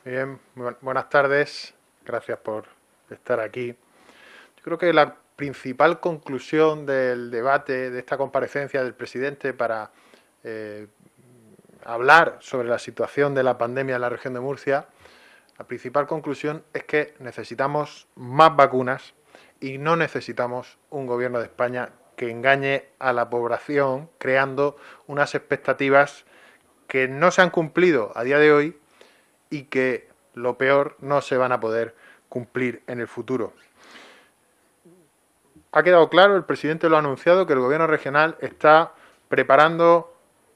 Bien, buenas tardes. Gracias por estar aquí. Yo creo que la principal conclusión del debate, de esta comparecencia del presidente para eh, hablar sobre la situación de la pandemia en la región de Murcia, la principal conclusión es que necesitamos más vacunas y no necesitamos un gobierno de España que engañe a la población creando unas expectativas que no se han cumplido a día de hoy y que, lo peor, no se van a poder cumplir en el futuro. Ha quedado claro, el presidente lo ha anunciado, que el gobierno regional está preparado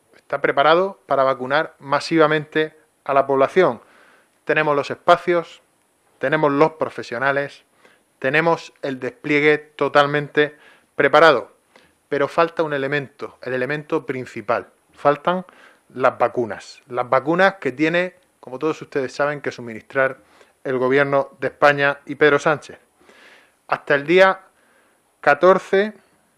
para vacunar masivamente a la población. Tenemos los espacios, tenemos los profesionales, tenemos el despliegue totalmente preparado, pero falta un elemento, el elemento principal. Faltan las vacunas que tiene, como todos ustedes saben, que suministrar el gobierno de España y Pedro Sánchez. Hasta el día 14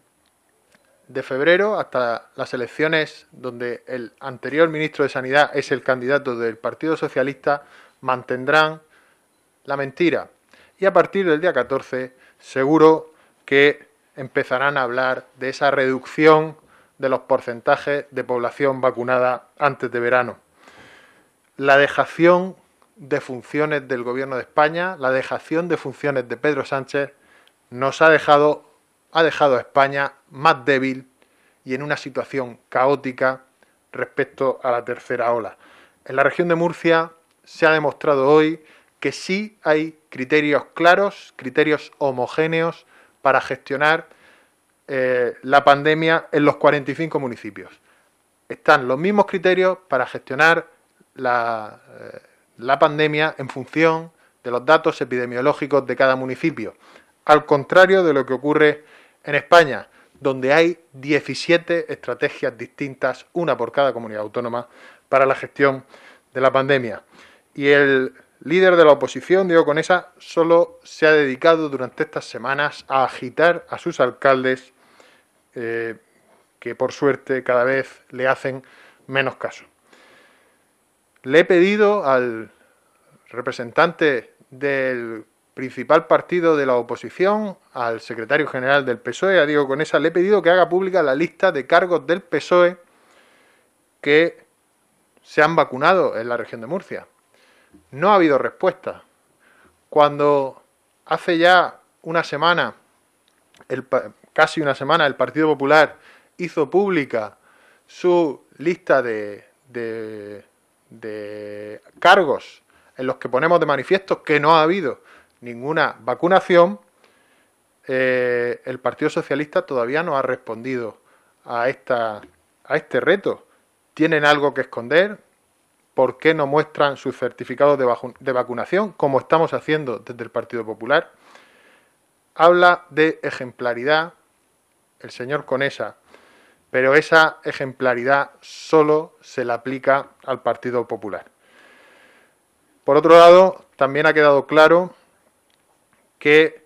de febrero, hasta las elecciones donde el anterior ministro de Sanidad es el candidato del Partido Socialista, mantendrán la mentira. Y a partir del día 14 seguro que empezarán a hablar de esa reducción de los porcentajes de población vacunada antes de verano. La dejación de funciones del Gobierno de España, la dejación de funciones de Pedro Sánchez, nos ha dejado a España más débil y en una situación caótica respecto a la tercera ola. En la región de Murcia se ha demostrado hoy que sí hay criterios claros, criterios homogéneos para gestionar la pandemia en los 45 municipios. Están los mismos criterios para gestionar la pandemia en función de los datos epidemiológicos de cada municipio, al contrario de lo que ocurre en España, donde hay 17 estrategias distintas, una por cada comunidad autónoma, para la gestión de la pandemia. Y el líder de la oposición, Diego Conesa, solo se ha dedicado durante estas semanas a agitar a sus alcaldes, que por suerte cada vez le hacen menos caso. Le he pedido al representante del principal partido de la oposición, al secretario general del PSOE, a Diego Conesa, le he pedido que haga pública la lista de cargos del PSOE que se han vacunado en la región de Murcia. No ha habido respuesta. Cuando hace ya una semana, casi una semana, el Partido Popular hizo pública su lista de cargos en los que ponemos de manifiesto que no ha habido ninguna vacunación, el Partido Socialista todavía no ha respondido a este reto. ¿Tienen algo que esconder? ¿Por qué no muestran sus certificados de vacunación, como estamos haciendo desde el Partido Popular? Habla de ejemplaridad el señor Conesa, pero esa ejemplaridad solo se la aplica al Partido Popular. Por otro lado, también ha quedado claro que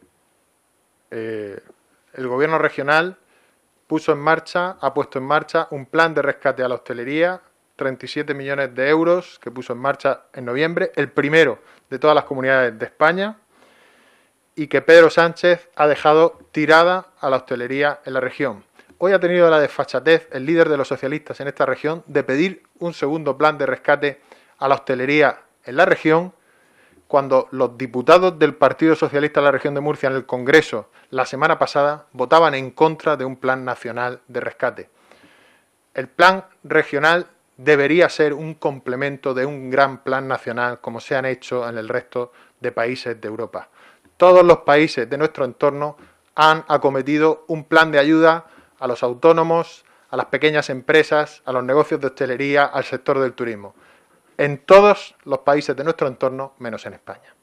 el gobierno regional ha puesto en marcha un plan de rescate a la hostelería, 37 millones de euros que puso en marcha en noviembre, el primero de todas las comunidades de España, y que Pedro Sánchez ha dejado tirada a la hostelería en la región. Hoy ha tenido la desfachatez el líder de los socialistas en esta región de pedir un segundo plan de rescate a la hostelería en la región, cuando los diputados del Partido Socialista de la región de Murcia en el Congreso la semana pasada votaban en contra de un plan nacional de rescate. El plan regional debería ser un complemento de un gran plan nacional, como se han hecho en el resto de países de Europa. Todos los países de nuestro entorno han acometido un plan de ayuda a los autónomos, a las pequeñas empresas, a los negocios de hostelería, al sector del turismo. En todos los países de nuestro entorno, menos en España.